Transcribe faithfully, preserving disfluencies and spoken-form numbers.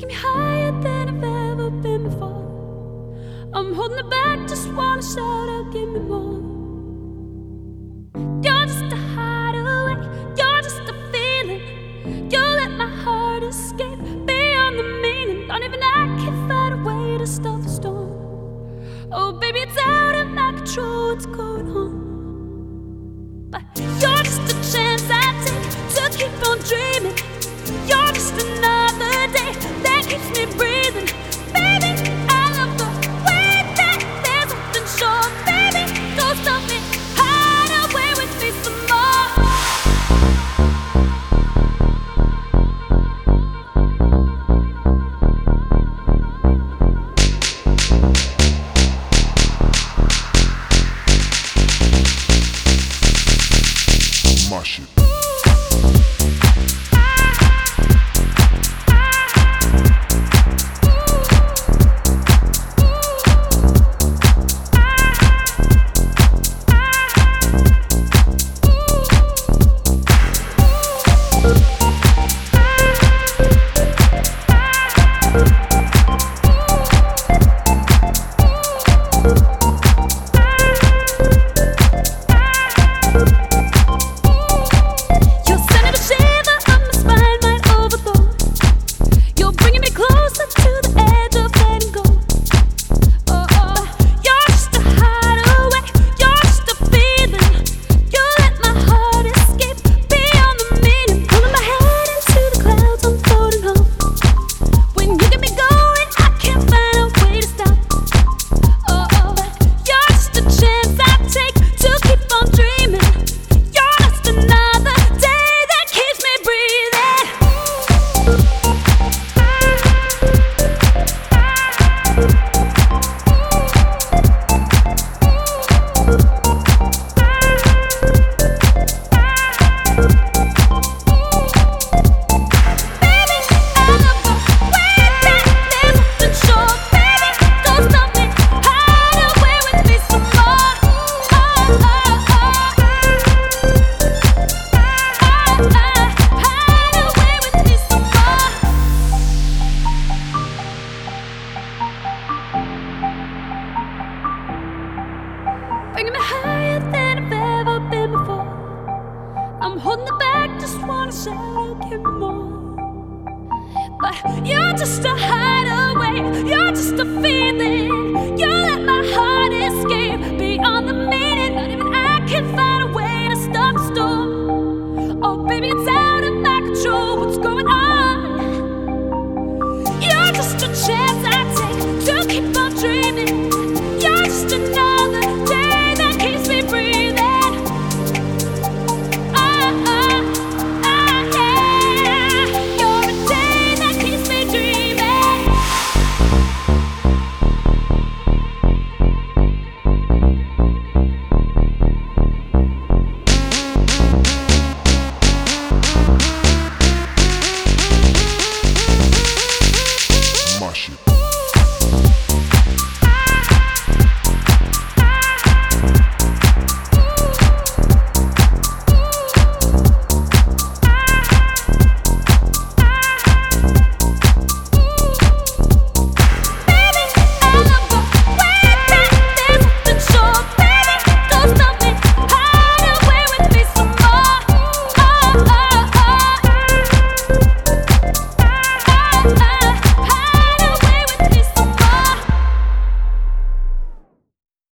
taking me higher than I've ever been before. I'm holding it back, just wanna shout out, give me more. You're just a hideaway, you're just a feeling. You let my heart escape beyond the meaning. Don't even I can find a way to stop the storm. Oh baby, it's out of my control, what's going on? But you're just a chance I take to keep on dreaming. You're just another day that keeps me breathing. Baby, I love the way that there's something sure. Baby, don't stop me, hide away with me some more. My shit. Bringing me higher than I've ever been before. I'm holding it back, just wanna shout out, give me more. But you're just a hideaway, you're just a feeling.